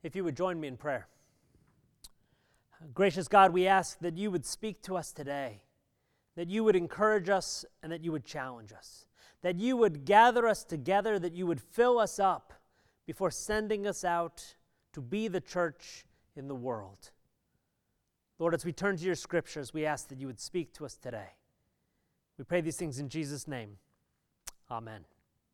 If you would join me in prayer. Gracious God, we ask that you would speak to us today, that you would encourage us and that you would challenge us, that you would gather us together, that you would fill us up before sending us out to be the church in the world. Lord, as we turn to your scriptures, we ask that you would speak to us today. We pray these things in Jesus' name. Amen.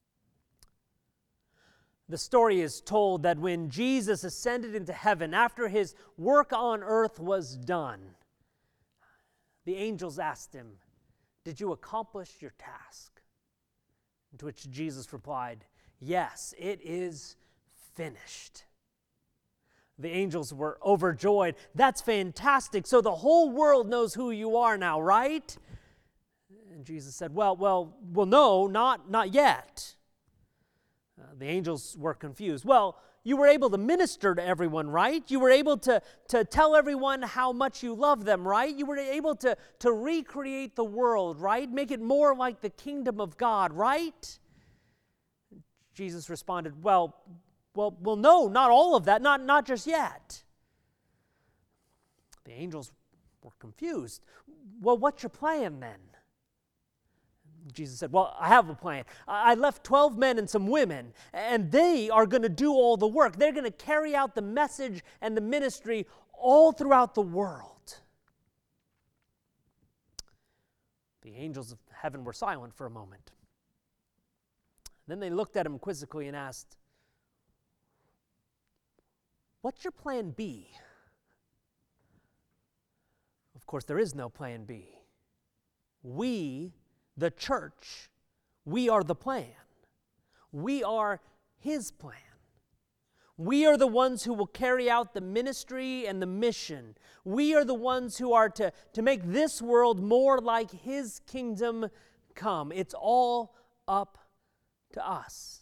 The story is told that when Jesus ascended into heaven, after his work on earth was done, the angels asked him, "Did you accomplish your task?" To which Jesus replied, "Yes, it is finished." The angels were overjoyed. "That's fantastic. So the whole world knows who you are now, right?" And Jesus said, Well, no, not yet." The angels were confused. "Well, you were able to minister to everyone, right? You were able to tell everyone how much you love them, right? You were able to recreate the world, right? Make it more like the kingdom of God, right?" Jesus responded, Well, no, not all of that, not just yet." The angels were confused. "Well, what's your plan then?" Jesus said, "Well, I have a plan. I left 12 men and some women, and they are going to do all the work. They're going to carry out the message and the ministry all throughout the world." The angels of heaven were silent for a moment. Then they looked at him quizzically and asked, "What's your plan B?" Of course, there is no plan B. We, the church, we are the plan. We are his plan. We are the ones who will carry out the ministry and the mission. We are the ones who are to make this world more like his kingdom come. It's all up to us.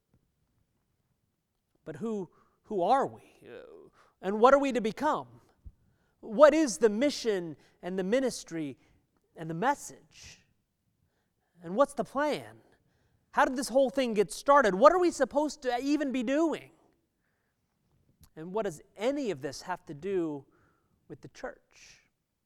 But who are we? And what are we to become? What is the mission and the ministry and the message? And what's the plan? How did this whole thing get started? What are we supposed to even be doing? And what does any of this have to do with the church?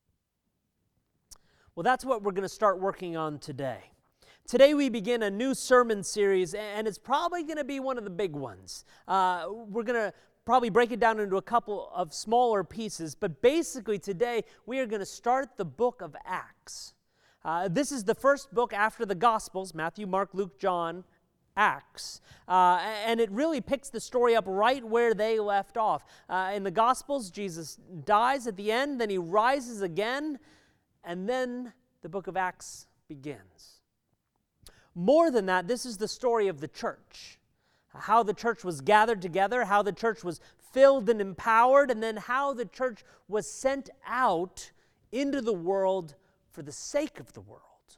Well, that's what we're going to start working on today. Today we begin a new sermon series, and it's probably going to be one of the big ones. We're going to probably break it down into a couple of smaller pieces, but basically today we are going to start the book of Acts. This is the first book after the Gospels, Matthew, Mark, Luke, John, Acts. And it really picks the story up right where they left off. In the Gospels, Jesus dies at the end, then he rises again, and then the book of Acts begins. More than that, this is the story of the church. How the church was gathered together, how the church was filled and empowered, and then how the church was sent out into the world for the sake of the world.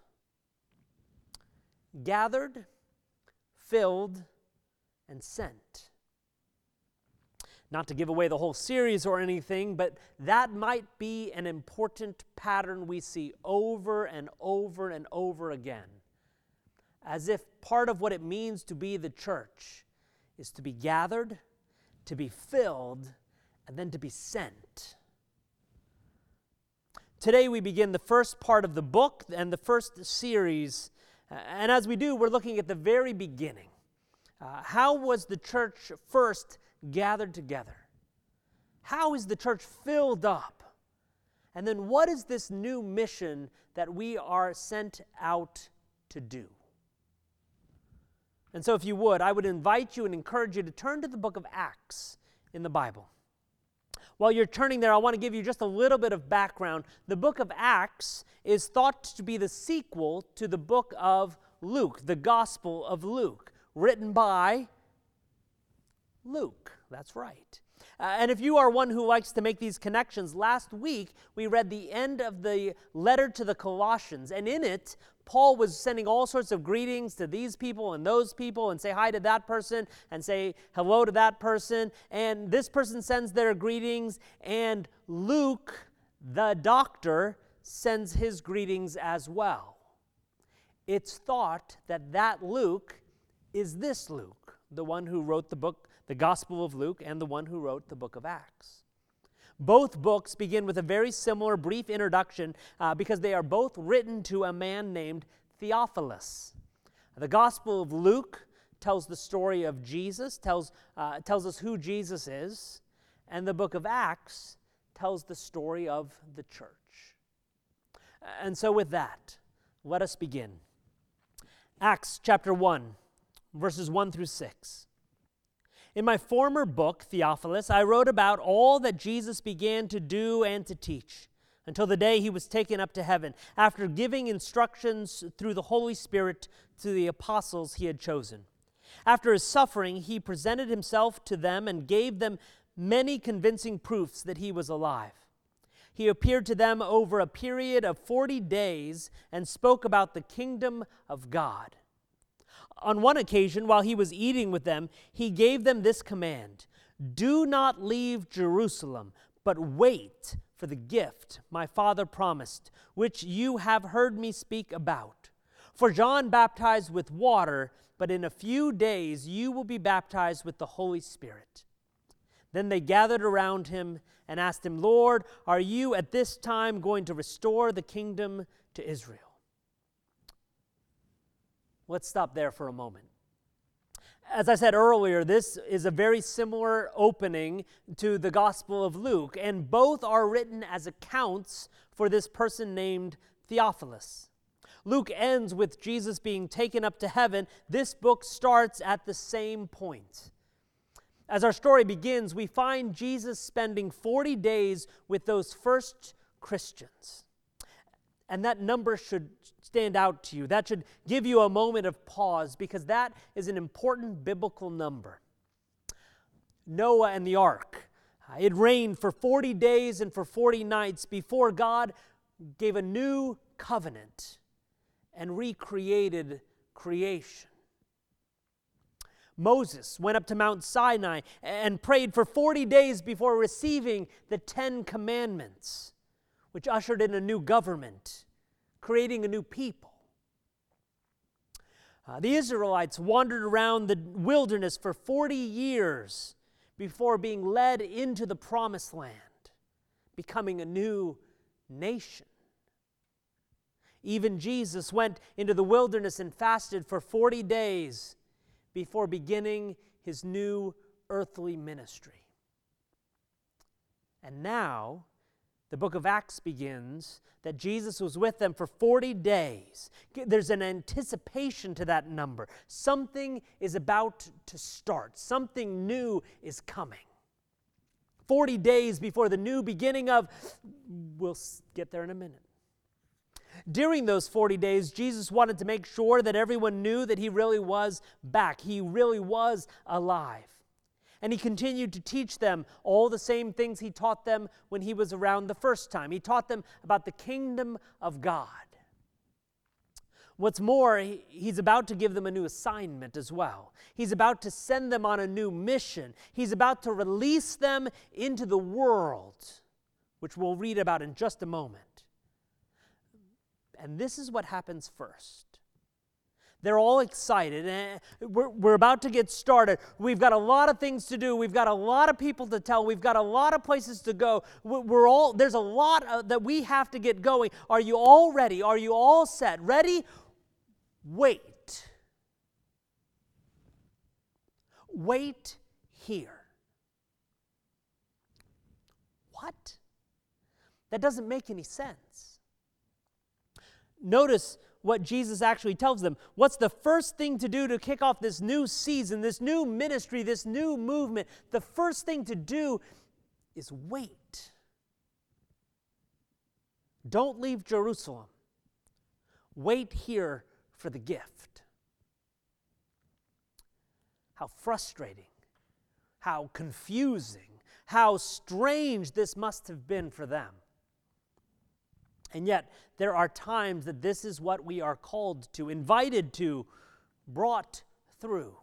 Gathered, filled, and sent. Not to give away the whole series or anything, but that might be an important pattern we see over and over and over again. As if part of what it means to be the church is to be gathered, to be filled, and then to be sent. Today we begin the first part of the book and the first series. And as we do, we're looking at the very beginning. How was the church first gathered together? How is the church filled up? And then what is this new mission that we are sent out to do? And so if you would, I would invite you and encourage you to turn to the book of Acts in the Bible. While you're turning there, I want to give you just a little bit of background. The book of Acts is thought to be the sequel to the book of Luke, the Gospel of Luke, written by Luke. That's right. And if you are one who likes to make these connections, last week we read the end of the letter to the Colossians, and in it, Paul was sending all sorts of greetings to these people and those people, and say hi to that person, and say hello to that person, and this person sends their greetings, and Luke, the doctor, sends his greetings as well. It's thought that Luke is this Luke, the one who wrote the book the Gospel of Luke and the one who wrote the book of Acts. Both books begin with a very similar brief introduction because they are both written to a man named Theophilus. The Gospel of Luke tells the story of Jesus, tells us who Jesus is, and the book of Acts tells the story of the church. And so with that, let us begin. Acts chapter 1, verses 1 through 6. In my former book, Theophilus, I wrote about all that Jesus began to do and to teach until the day he was taken up to heaven, after giving instructions through the Holy Spirit to the apostles he had chosen. After his suffering, he presented himself to them and gave them many convincing proofs that he was alive. He appeared to them over a period of 40 days and spoke about the kingdom of God. On one occasion, while he was eating with them, he gave them this command: "Do not leave Jerusalem, but wait for the gift my Father promised, which you have heard me speak about. For John baptized with water, but in a few days you will be baptized with the Holy Spirit." Then they gathered around him and asked him, "Lord, are you at this time going to restore the kingdom to Israel?" Let's stop there for a moment. As I said earlier, this is a very similar opening to the Gospel of Luke, and both are written as accounts for this person named Theophilus. Luke ends with Jesus being taken up to heaven. This book starts at the same point. As our story begins, we find Jesus spending 40 days with those first Christians. And that number should stand out to you. That should give you a moment of pause, because that is an important biblical number. Noah and the ark. It rained for 40 days and for 40 nights before God gave a new covenant and recreated creation. Moses went up to Mount Sinai and prayed for 40 days before receiving the 10 Commandments, which ushered in a new government, creating a new people. The Israelites wandered around the wilderness for 40 years before being led into the Promised Land, becoming a new nation. Even Jesus went into the wilderness and fasted for 40 days before beginning his new earthly ministry. And now, the book of Acts begins that Jesus was with them for 40 days. There's an anticipation to that number. Something is about to start. Something new is coming. 40 days before the new beginning of, we'll get there in a minute. During those 40 days, Jesus wanted to make sure that everyone knew that he really was back. He really was alive. And he continued to teach them all the same things he taught them when he was around the first time. He taught them about the kingdom of God. What's more, he's about to give them a new assignment as well. He's about to send them on a new mission. He's about to release them into the world, which we'll read about in just a moment. And this is what happens first. They're all excited. We're about to get started. We've got a lot of things to do. We've got a lot of people to tell. We've got a lot of places to go. There's a lot that we have to get going. Are you all ready? Are you all set? Ready? Wait. Wait here. What? That doesn't make any sense. Notice what Jesus actually tells them. What's the first thing to do to kick off this new season, this new ministry, this new movement? The first thing to do is wait. Don't leave Jerusalem. Wait here for the gift. How frustrating, how confusing, how strange this must have been for them. And yet, there are times that this is what we are called to, invited to, brought through.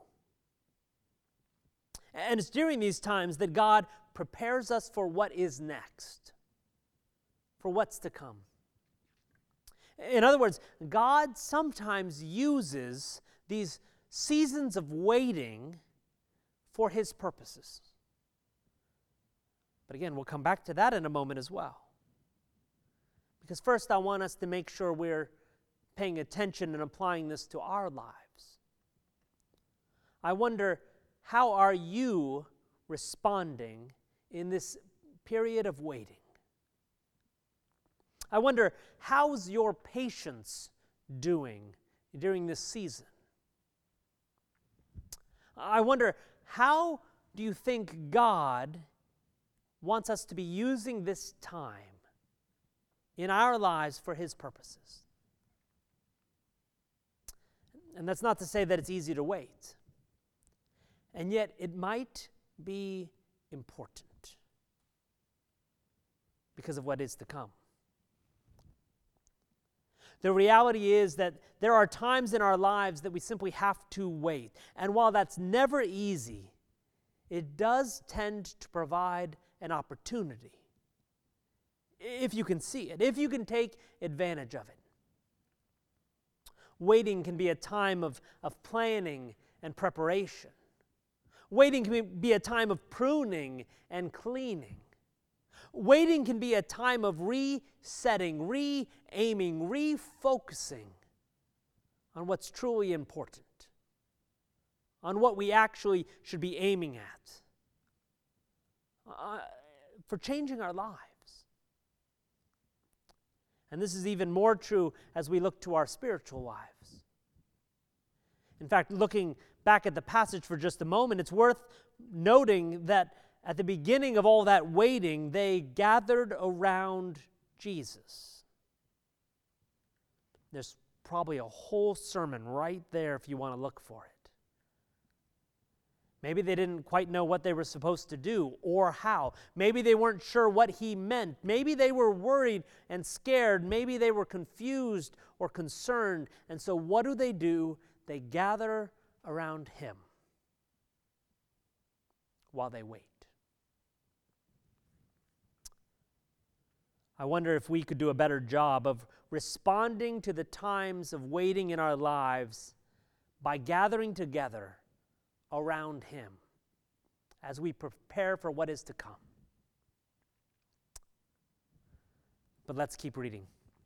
And it's during these times that God prepares us for what is next, for what's to come. In other words, God sometimes uses these seasons of waiting for His purposes. But again, we'll come back to that in a moment as well. Because first, I want us to make sure we're paying attention and applying this to our lives. I wonder, how are you responding in this period of waiting? I wonder, how's your patience doing during this season? I wonder, how do you think God wants us to be using this time in our lives for His purposes? And that's not to say that it's easy to wait. And yet, it might be important because of what is to come. The reality is that there are times in our lives that we simply have to wait. And while that's never easy, it does tend to provide an opportunity. If you can see it, if you can take advantage of it. Waiting can be a time of planning and preparation. Waiting can be a time of pruning and cleaning. Waiting can be a time of resetting, re-aiming, refocusing on what's truly important, on what we actually should be aiming at, for changing our lives. And this is even more true as we look to our spiritual lives. In fact, looking back at the passage for just a moment, it's worth noting that at the beginning of all that waiting, they gathered around Jesus. There's probably a whole sermon right there if you want to look for it. Maybe they didn't quite know what they were supposed to do or how. Maybe they weren't sure what He meant. Maybe they were worried and scared. Maybe they were confused or concerned. And so what do? They gather around Him while they wait. I wonder if we could do a better job of responding to the times of waiting in our lives by gathering together around Him as we prepare for what is to come. But let's keep reading.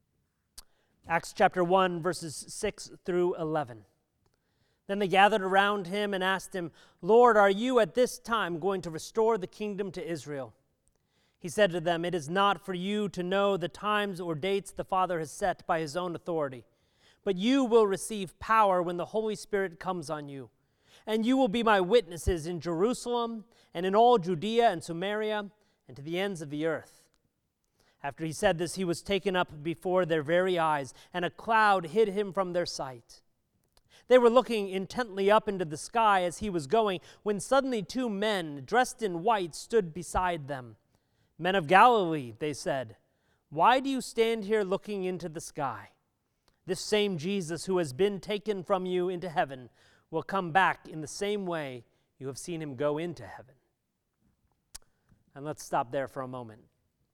Acts chapter 1, verses 6 through 11. Then they gathered around Him and asked Him, "Lord, are you at this time going to restore the kingdom to Israel?" He said to them, "It is not for you to know the times or dates the Father has set by His own authority, but you will receive power when the Holy Spirit comes on you. And you will be my witnesses in Jerusalem and in all Judea and Samaria and to the ends of the earth." After He said this, He was taken up before their very eyes, and a cloud hid Him from their sight. They were looking intently up into the sky as He was going, when suddenly 2 men dressed in white stood beside them. "Men of Galilee," they said, "why do you stand here looking into the sky? This same Jesus who has been taken from you into heaven will come back in the same way you have seen Him go into heaven." And let's stop there for a moment.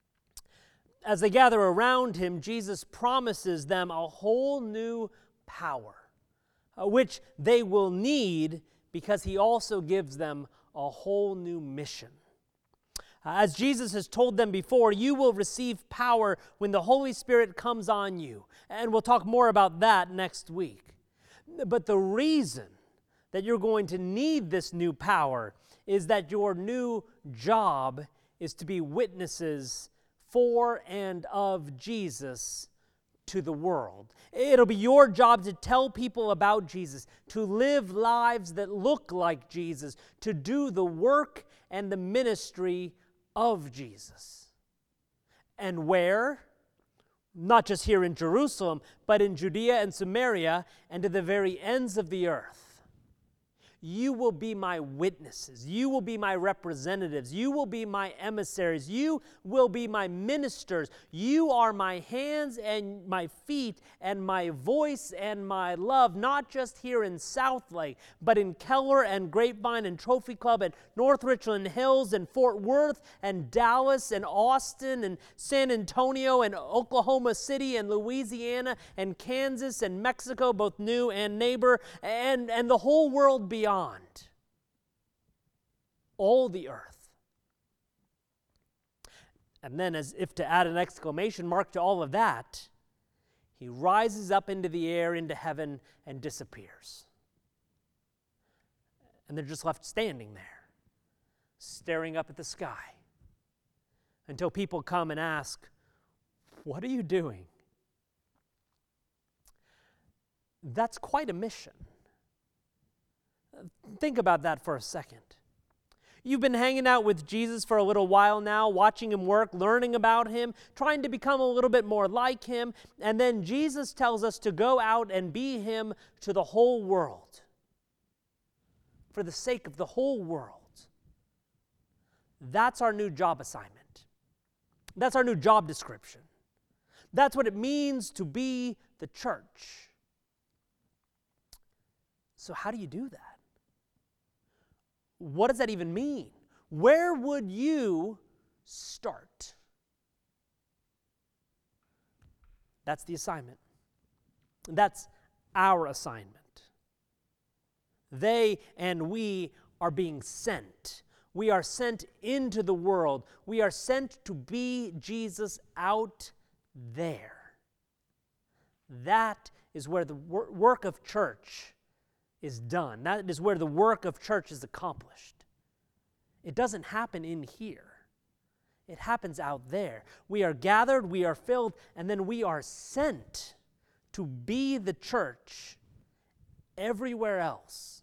As they gather around Him, Jesus promises them a whole new power, which they will need because He also gives them a whole new mission. As Jesus has told them before, you will receive power when the Holy Spirit comes on you. And we'll talk more about that next week. But the reason that you're going to need this new power is that your new job is to be witnesses for and of Jesus to the world. It'll be your job to tell people about Jesus, to live lives that look like Jesus, to do the work and the ministry of Jesus. And where? Not just here in Jerusalem, but in Judea and Samaria and to the very ends of the earth. You will be my witnesses. You will be my representatives. You will be my emissaries. You will be my ministers. You are my hands and my feet and my voice and my love, not just here in Southlake, but in Keller and Grapevine and Trophy Club and North Richland Hills and Fort Worth and Dallas and Austin and San Antonio and Oklahoma City and Louisiana and Kansas and Mexico, both new and neighbor, and the whole world beyond. all the earth. And then, as if to add an exclamation mark to all of that, he rises up into the air, into heaven, and disappears. And they're just left standing there, staring up at the sky, until people come and ask, "What are you doing?" That's quite a mission. Think about that for a second. You've been hanging out with Jesus for a little while now, watching him work, learning about him, trying to become a little bit more like him, and then Jesus tells us to go out and be him to the whole world, for the sake of the whole world. That's our new job assignment. That's our new job description. That's what it means to be the church. So how do you do that? What does that even mean? Where would you start? That's the assignment. That's our assignment. They and we are being sent. We are sent into the world. We are sent to be Jesus out there. That is where the work of church is done. That is where the work of church is accomplished. It doesn't happen in here. It happens out there. We are gathered, we are filled, and then we are sent to be the church everywhere else.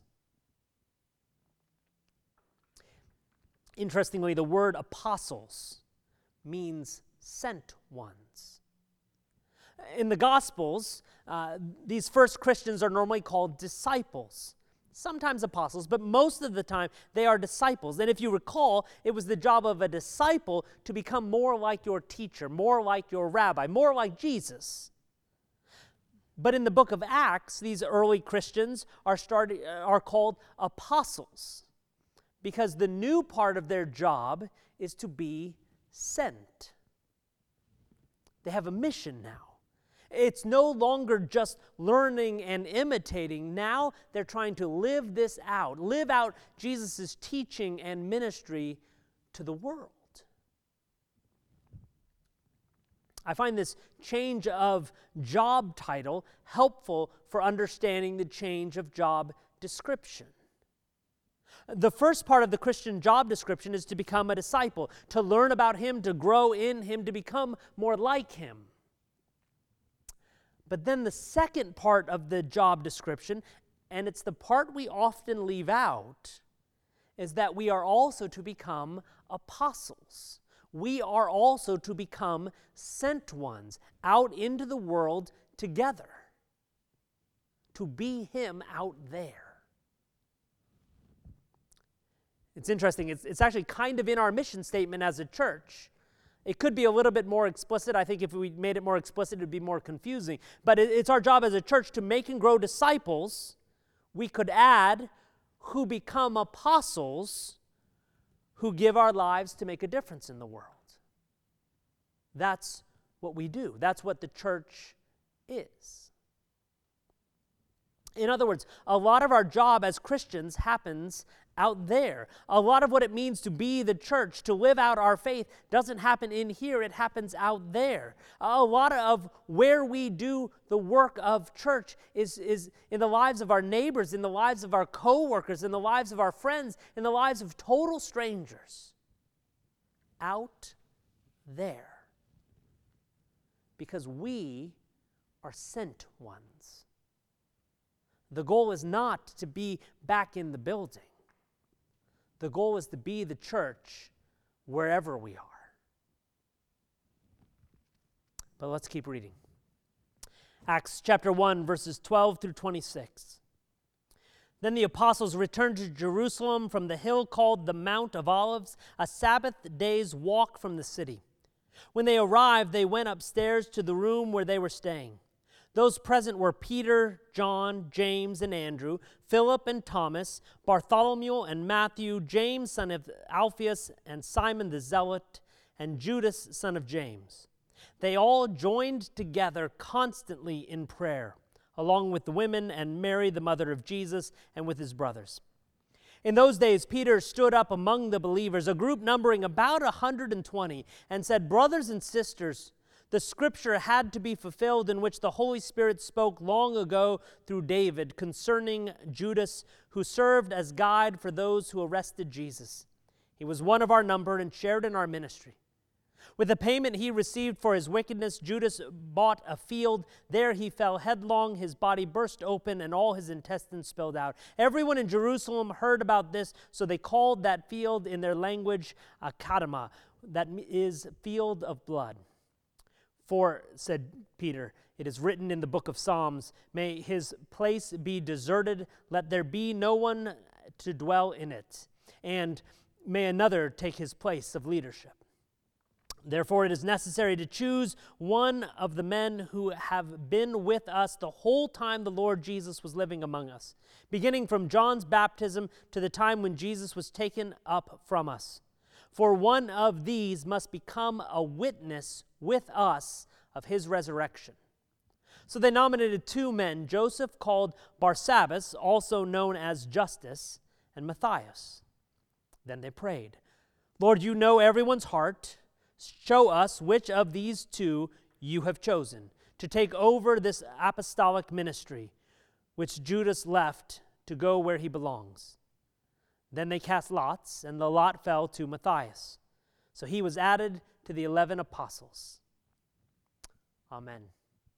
Interestingly, the word apostles means sent ones. In the Gospels, these first Christians are normally called disciples, sometimes apostles, but most of the time they are disciples. And if you recall, it was the job of a disciple to become more like your teacher, more like your rabbi, more like Jesus. But in the book of Acts, these early Christians are called apostles because the new part of their job is to be sent. They have a mission now. It's no longer just learning and imitating. Now they're trying to live this out, live out Jesus' teaching and ministry to the world. I find this change of job title helpful for understanding the change of job description. The first part of the Christian job description is to become a disciple, to learn about him, to grow in him, to become more like him. But then the second part of the job description, and it's the part we often leave out, is that we are also to become apostles. We are also to become sent ones out into the world together, to be him out there. It's interesting. It's actually kind of in our mission statement as a church. It could be a little bit more explicit. I think if we made it more explicit, it would be more confusing. But it's our job as a church to make and grow disciples. We could add who become apostles, who give our lives to make a difference in the world. That's what we do. That's what the church is. In other words, a lot of our job as Christians happens out there. A lot of what it means to be the church, to live out our faith, doesn't happen in here, it happens out there. A lot of where we do the work of church is in the lives of our neighbors, in the lives of our co-workers, in the lives of our friends, in the lives of total strangers. Out there. Because we are sent ones. The goal is not to be back in the building. The goal is to be the church wherever we are. But let's keep reading. Acts chapter 1, verses 12 through 26. Then the apostles returned to Jerusalem from the hill called the Mount of Olives, a Sabbath day's walk from the city. When they arrived, they went upstairs to the room where they were staying. Those present were Peter, John, James, and Andrew, Philip and Thomas, Bartholomew and Matthew, James, son of Alphaeus, and Simon the Zealot, and Judas, son of James. They all joined together constantly in prayer, along with the women and Mary, the mother of Jesus, and with his brothers. In those days, Peter stood up among the believers, a group numbering about 120, and said, "Brothers and sisters, the scripture had to be fulfilled in which the Holy Spirit spoke long ago through David concerning Judas, who served as guide for those who arrested Jesus. He was one of our number and shared in our ministry. With the payment he received for his wickedness, Judas bought a field. There he fell headlong, his body burst open, and all his intestines spilled out. Everyone in Jerusalem heard about this, so they called that field in their language Akadama, that is, field of blood. For, said Peter, it is written in the book of Psalms, may his place be deserted, let there be no one to dwell in it, and may another take his place of leadership. Therefore, it is necessary to choose one of the men who have been with us the whole time the Lord Jesus was living among us, beginning from John's baptism to the time when Jesus was taken up from us. For one of these must become a witness with us of his resurrection." So they nominated 2 men, Joseph called Barsabbas, also known as Justus, and Matthias. Then they prayed, "Lord, you know everyone's heart. Show us which of these 2 you have chosen to take over this apostolic ministry, which Judas left to go where he belongs." Then they cast lots, and the lot fell to Matthias. So he was added to the 11 apostles. Amen.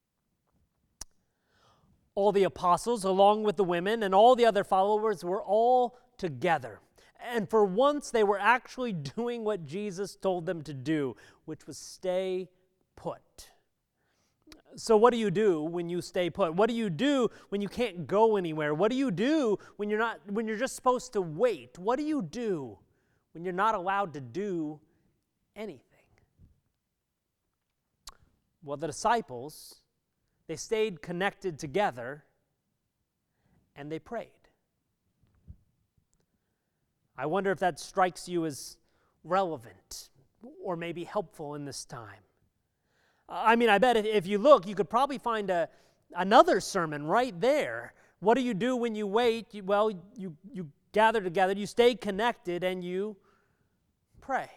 All the apostles, along with the women and all the other followers, were all together. And for once, they were actually doing what Jesus told them to do, which was stay put. So what do you do when you stay put? What do you do when you can't go anywhere? What do you do when you're just supposed to wait? What do you do when you're not allowed to do anything? Well, the disciples, they stayed connected together and they prayed. I wonder if that strikes you as relevant or maybe helpful in this time. I mean, I bet if you look, you could probably find another sermon right there. What do you do when you wait? Well, you gather together, you stay connected, and you pray.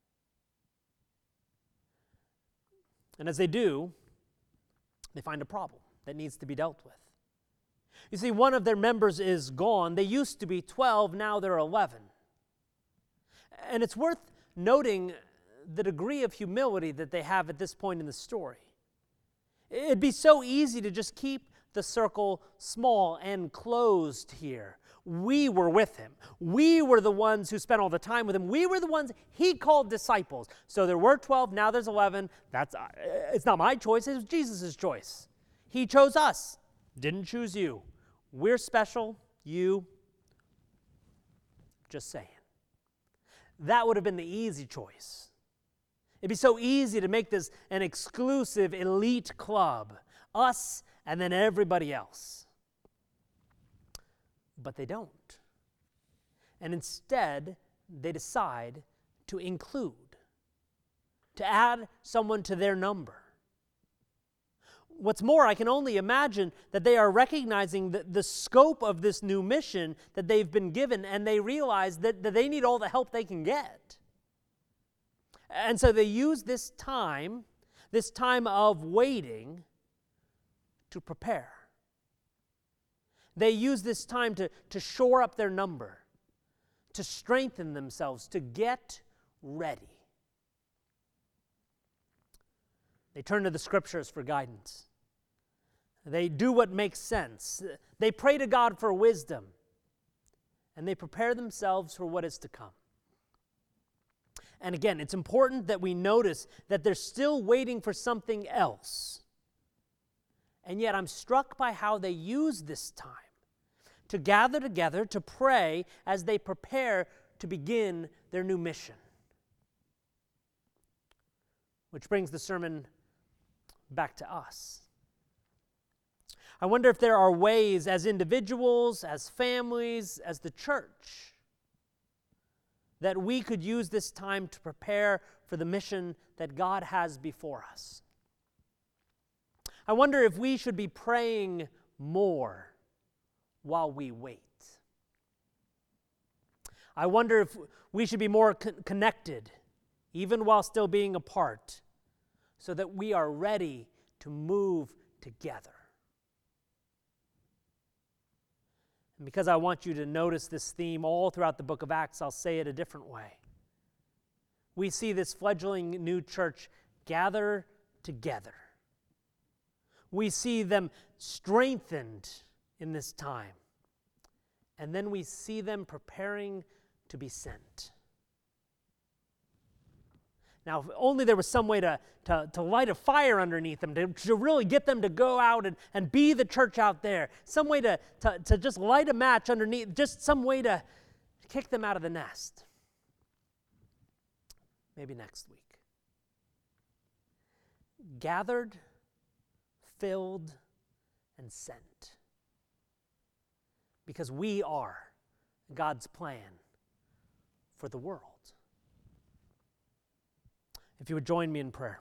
And as they do, they find a problem that needs to be dealt with. You see, one of their members is gone. They used to be 12, now they're 11. And it's worth noting the degree of humility that they have at this point in the story. It'd be so easy to just keep the circle small and closed here. We were with him. We were the ones who spent all the time with him. We were the ones he called disciples. So there were 12, now there's 11. It's not my choice, it was Jesus' choice. He chose us, didn't choose you. We're special, you, just saying. That would have been the easy choice. It'd be so easy to make this an exclusive elite club, us and then everybody else. But they don't. And instead, they decide to include, to add someone to their number. What's more, I can only imagine that they are recognizing the scope of this new mission that they've been given, and they realize that they need all the help they can get. And so they use this time of waiting, to prepare. They use this time to shore up their number, to strengthen themselves, to get ready. They turn to the Scriptures for guidance. They do what makes sense. They pray to God for wisdom. And they prepare themselves for what is to come. And again, it's important that we notice that they're still waiting for something else. And yet I'm struck by how they use this time to gather together, to pray as they prepare to begin their new mission. Which brings the sermon back to us. I wonder if there are ways as individuals, as families, as the church, that we could use this time to prepare for the mission that God has before us. I wonder if we should be praying more while we wait. I wonder if we should be more connected, even while still being apart, so that we are ready to move together. And because I want you to notice this theme all throughout the book of Acts, I'll say it a different way. We see this fledgling new church gather together. We see them strengthened in this time. And then we see them preparing to be sent. Now, if only there was some way to light a fire underneath them, to really get them to go out and be the church out there. Some way to just light a match underneath, just some way to kick them out of the nest. Maybe next week. Gathered, filled, and sent. Because we are God's plan for the world. If you would join me in prayer.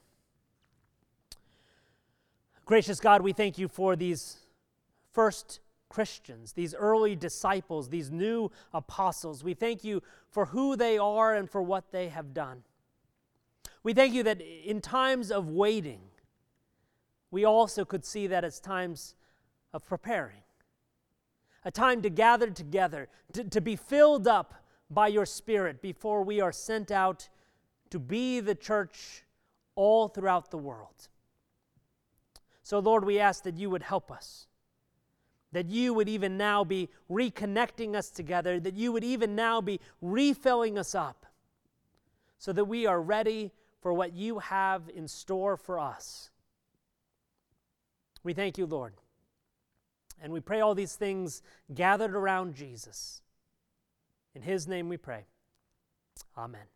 Gracious God, we thank you for these first Christians, these early disciples, these new apostles. We thank you for who they are and for what they have done. We thank you that in times of waiting, we also could see that as times of preparing. A time to gather together, to be filled up by your Spirit before we are sent out to be the church all throughout the world. So, Lord, we ask that you would help us, that you would even now be reconnecting us together, that you would even now be refilling us up, so that we are ready for what you have in store for us. We thank you, Lord, and we pray all these things gathered around Jesus. In his name we pray. Amen.